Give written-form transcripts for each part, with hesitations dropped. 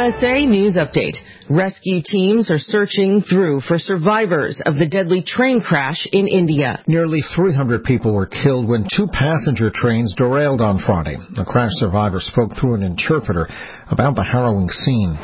USA News Update. Rescue teams are searching through for survivors of the deadly train crash in India. Nearly 300 people were killed when two passenger trains derailed on Friday. The crash survivor spoke through an interpreter about the harrowing scene.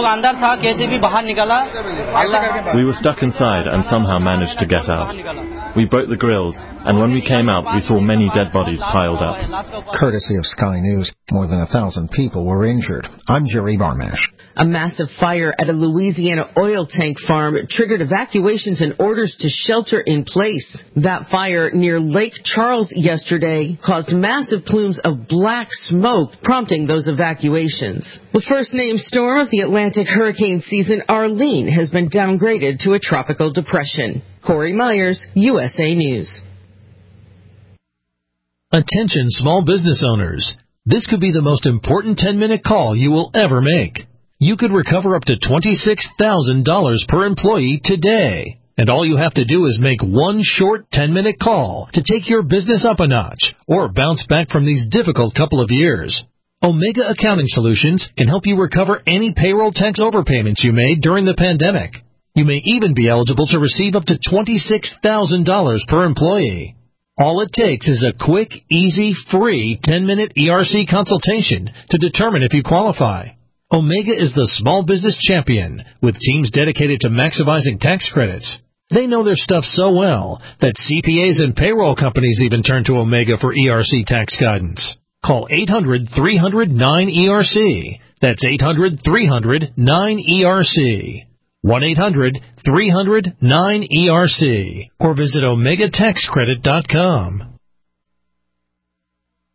We were stuck inside and somehow managed to get out. We broke the grills, and when we came out, we saw many dead bodies piled up. Courtesy of Sky News, more than 1,000 people were injured. I'm Jerry Barmash. A massive fire at a Louisiana oil tank farm triggered evacuations and orders to shelter in place. That fire near Lake Charles yesterday caused massive plumes of black smoke, prompting those evacuations. The first-named storm of the Atlantic hurricane season, Arlene, has been downgraded to a tropical depression. Corey Myers, USA News. Attention small business owners. This could be the most important 10-minute call you will ever make. You could recover up to $26,000 per employee today. And all you have to do is make one short 10-minute call to take your business up a notch or bounce back from these difficult couple of years. Omega Accounting Solutions can help you recover any payroll tax overpayments you made during the pandemic. You may even be eligible to receive up to $26,000 per employee. All it takes is a quick, easy, free 10-minute ERC consultation to determine if you qualify. Omega is the small business champion with teams dedicated to maximizing tax credits. They know their stuff so well that CPAs and payroll companies even turn to Omega for ERC tax guidance. Call 800-300-9ERC. That's 800-300-9ERC. 1-800-300-9ERC. Or visit OmegaTaxCredit.com.